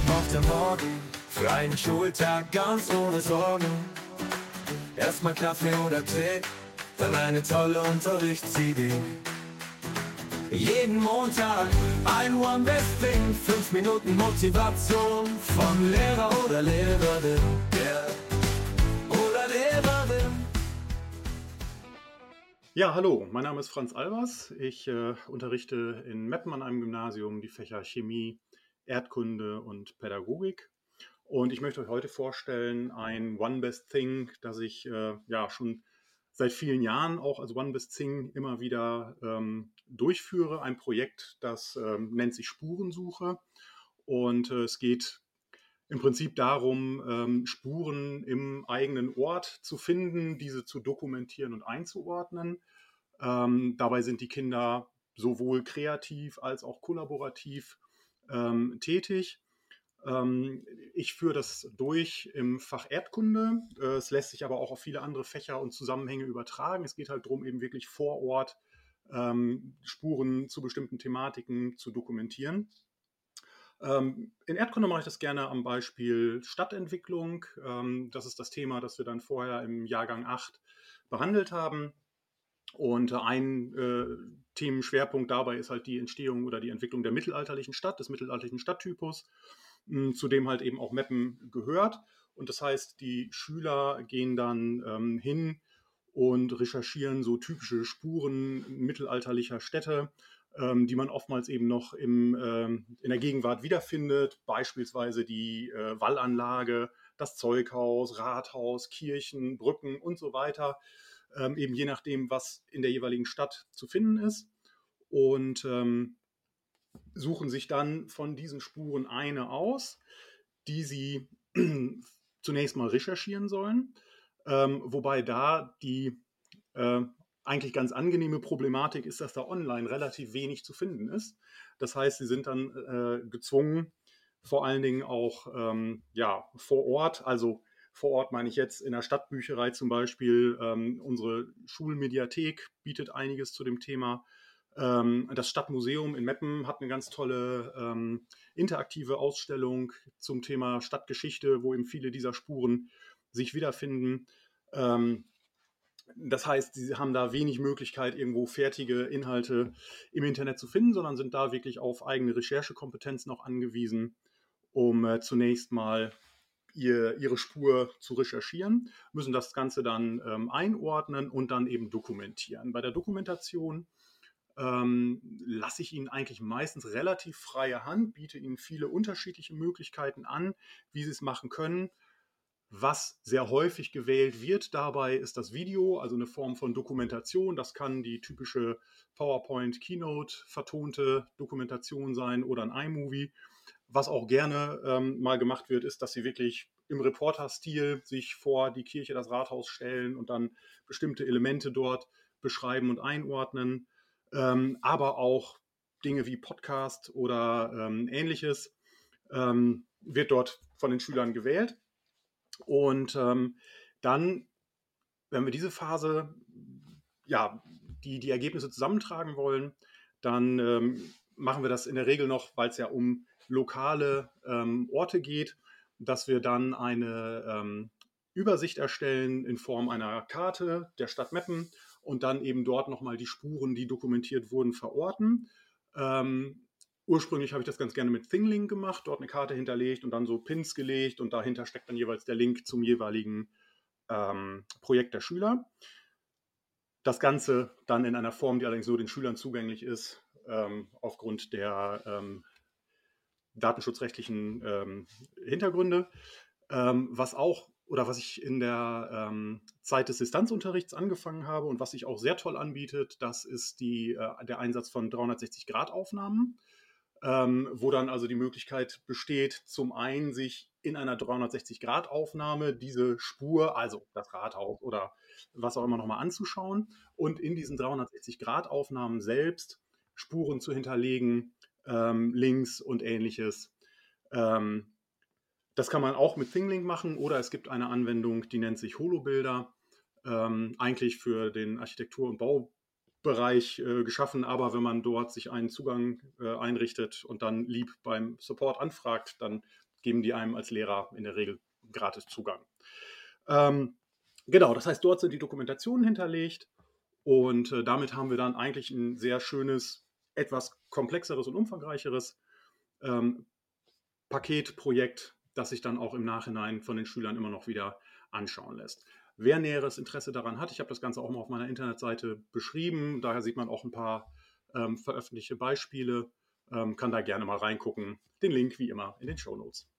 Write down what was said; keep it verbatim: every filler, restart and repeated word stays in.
auf der Morgen, für einen Schultag ganz ohne Sorgen. Erstmal Kaffee oder Tee, dann eine tolle Unterrichtsidee. Jeden Montag ein One Best Thing, fünf Minuten Motivation vom Lehrer oder Lehrerin, yeah. Oder Lehrerin. Ja, hallo, mein Name ist Franz Albers. Ich äh, unterrichte in Meppen an einem Gymnasium die Fächer Chemie, Erdkunde und Pädagogik. Und ich möchte euch heute vorstellen ein One Best Thing, das ich äh, ja schon seit vielen Jahren auch als One Best Thing immer wieder ähm, durchführe. Ein Projekt, das ähm, nennt sich Spurensuche. Und äh, es geht im Prinzip darum, ähm, Spuren im eigenen Ort zu finden, diese zu dokumentieren und einzuordnen. Ähm, dabei sind die Kinder sowohl kreativ als auch kollaborativ ähm, tätig. Ähm, ich führe das durch im Fach Erdkunde. Äh, es lässt sich aber auch auf viele andere Fächer und Zusammenhänge übertragen. Es geht halt darum, eben wirklich vor Ort ähm, Spuren zu bestimmten Thematiken zu dokumentieren. Ähm, in Erdkunde mache ich das gerne am Beispiel Stadtentwicklung. Ähm, das ist das Thema, das wir dann vorher im Jahrgang acht behandelt haben. Und ein äh, Themenschwerpunkt dabei ist halt die Entstehung oder die Entwicklung der mittelalterlichen Stadt, des mittelalterlichen Stadttypus, mh, zu dem halt eben auch Meppen gehört. Und das heißt, die Schüler gehen dann ähm, hin und recherchieren so typische Spuren mittelalterlicher Städte, ähm, die man oftmals eben noch im, ähm, in der Gegenwart wiederfindet, beispielsweise die äh, Wallanlage, das Zeughaus, Rathaus, Kirchen, Brücken und so weiter, ähm, eben je nachdem, was in der jeweiligen Stadt zu finden ist. Und ähm, suchen sich dann von diesen Spuren eine aus, die sie zunächst mal recherchieren sollen, ähm, wobei da die äh, eigentlich ganz angenehme Problematik ist, dass da online relativ wenig zu finden ist. Das heißt, sie sind dann äh, gezwungen, vor allen Dingen auch ähm, ja, vor Ort, also vor Ort meine ich jetzt in der Stadtbücherei zum Beispiel, ähm, unsere Schulmediathek bietet einiges zu dem Thema. Ähm, das Stadtmuseum in Meppen hat eine ganz tolle ähm, interaktive Ausstellung zum Thema Stadtgeschichte, wo eben viele dieser Spuren sich wiederfinden. Ähm, das heißt, sie haben da wenig Möglichkeit, irgendwo fertige Inhalte im Internet zu finden, sondern sind da wirklich auf eigene Recherchekompetenzen auch angewiesen, um äh, zunächst mal ihr, ihre Spur zu recherchieren, müssen das Ganze dann ähm, einordnen und dann eben dokumentieren. Bei der Dokumentation ähm, lasse ich Ihnen eigentlich meistens relativ freie Hand, biete Ihnen viele unterschiedliche Möglichkeiten an, wie Sie es machen können. Was sehr häufig gewählt wird dabei, ist das Video, also eine Form von Dokumentation. Das kann die typische PowerPoint-Keynote vertonte Dokumentation sein oder ein iMovie. Was auch gerne ähm, mal gemacht wird, ist, dass sie wirklich im Reporter-Stil sich vor die Kirche, das Rathaus stellen und dann bestimmte Elemente dort beschreiben und einordnen. Ähm, aber auch Dinge wie Podcast oder ähm, ähnliches ähm, wird dort von den Schülern gewählt. Und ähm, dann, wenn wir diese Phase, ja, die, die Ergebnisse zusammentragen wollen, dann ähm, machen wir das in der Regel noch, weil es ja um lokale ähm, Orte geht, dass wir dann eine ähm, Übersicht erstellen in Form einer Karte der Stadt Meppen und dann eben dort nochmal die Spuren, die dokumentiert wurden, verorten. Ähm, Ursprünglich habe ich das ganz gerne mit ThingLink gemacht, dort eine Karte hinterlegt und dann so Pins gelegt und dahinter steckt dann jeweils der Link zum jeweiligen ähm, Projekt der Schüler. Das Ganze dann in einer Form, die allerdings nur den Schülern zugänglich ist, ähm, aufgrund der ähm, datenschutzrechtlichen ähm, Hintergründe. Ähm, was auch oder was ich in der ähm, Zeit des Distanzunterrichts angefangen habe und was sich auch sehr toll anbietet, das ist die, äh, der Einsatz von dreihundertsechzig-Grad-Aufnahmen, ähm, wo dann also die Möglichkeit besteht, zum einen sich in einer dreihundertsechzig-Grad-Aufnahme diese Spur, also das Rathaus oder was auch immer nochmal anzuschauen und in diesen dreihundertsechzig-Grad-Aufnahmen selbst Spuren zu hinterlegen, ähm, Links und ähnliches. Ähm, das kann man auch mit ThingLink machen oder es gibt eine Anwendung, die nennt sich Holobilder, ähm, eigentlich für den Architektur- und Baubereich äh, geschaffen, aber wenn man dort sich einen Zugang äh, einrichtet und dann lieb beim Support anfragt, dann geben die einem als Lehrer in der Regel gratis Zugang. Ähm, genau, das heißt, dort sind die Dokumentationen hinterlegt und äh, damit haben wir dann eigentlich ein sehr schönes, etwas komplexeres und umfangreicheres ähm, Paketprojekt, das sich dann auch im Nachhinein von den Schülern immer noch wieder anschauen lässt. Wer näheres Interesse daran hat, ich habe das Ganze auch mal auf meiner Internetseite beschrieben, daher sieht man auch ein paar ähm, veröffentlichte Beispiele, ähm, kann da gerne mal reingucken. Den Link wie immer in den Shownotes.